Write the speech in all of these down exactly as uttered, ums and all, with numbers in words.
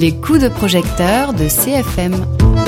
Les coups de projecteur de C F M.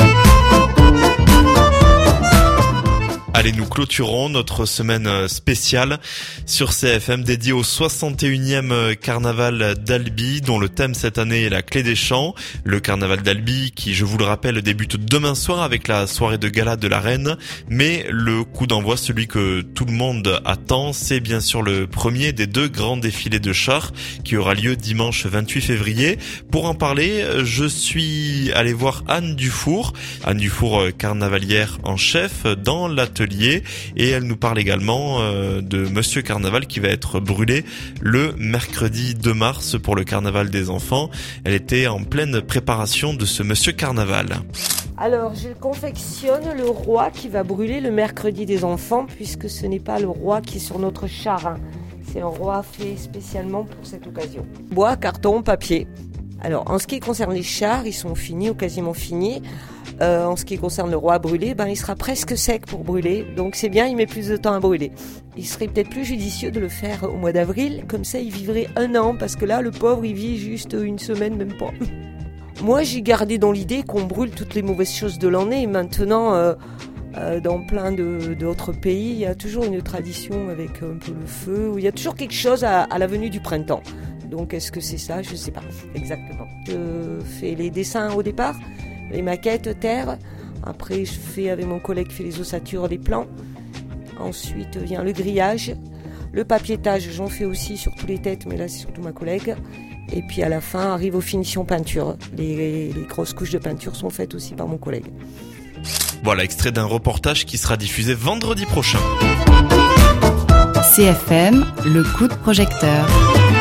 Allez, nous clôturons notre semaine spéciale sur C F M dédiée au soixante et unième carnaval d'Albi, dont le thème cette année est la clé des champs. Le carnaval d'Albi qui, je vous le rappelle, débute demain soir avec la soirée de gala de la reine. Mais le coup d'envoi, celui que tout le monde attend, c'est bien sûr le premier des deux grands défilés de chars qui aura lieu dimanche vingt-huit février. Pour en parler, je suis allé voir Anne Dufour, Anne Dufour, carnavalière en chef dans l'atelier. Et elle nous parle également euh, de Monsieur Carnaval qui va être brûlé le mercredi deux mars pour le carnaval des enfants. Elle était en pleine préparation de ce Monsieur Carnaval. Alors, je confectionne le roi qui va brûler le mercredi des enfants, puisque ce n'est pas le roi qui est sur notre char, hein. C'est un roi fait spécialement pour cette occasion. Bois, carton, papier. Alors, en ce qui concerne les chars, ils sont finis ou quasiment finis. Euh, en ce qui concerne le roi brûlé, ben, il sera presque sec pour brûler. Donc c'est bien, il met plus de temps à brûler. Il serait peut-être plus judicieux de le faire au mois d'avril. Comme ça, il vivrait un an. Parce que là, le pauvre, il vit juste une semaine, même pas. Moi, j'ai gardé dans l'idée qu'on brûle toutes les mauvaises choses de l'année. Maintenant, euh, euh, dans plein de, d'autres pays, il y a toujours une tradition avec un peu le feu. Où il y a toujours quelque chose à, à la venue du printemps. Donc est-ce que c'est ça ? Je ne sais pas exactement. Je fais les dessins au départ. Les maquettes, terre. Après, je fais avec mon collègue qui fait les ossatures, les plans. Ensuite vient le grillage. Le papiétage, j'en fais aussi sur tous les têtes, mais là, c'est surtout ma collègue. Et puis à la fin, arrive aux finitions peinture. Les, les grosses couches de peinture sont faites aussi par mon collègue. Voilà, extrait d'un reportage qui sera diffusé vendredi prochain. C F M, le coup de projecteur.